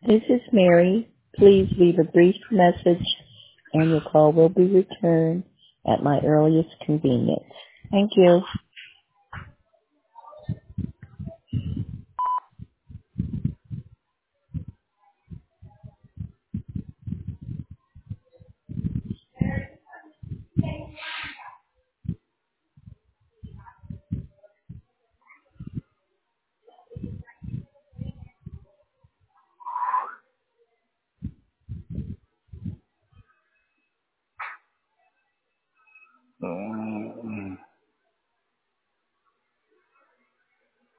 This is Mary. Please leave a brief message and your call will be returned at my earliest convenience. Thank you.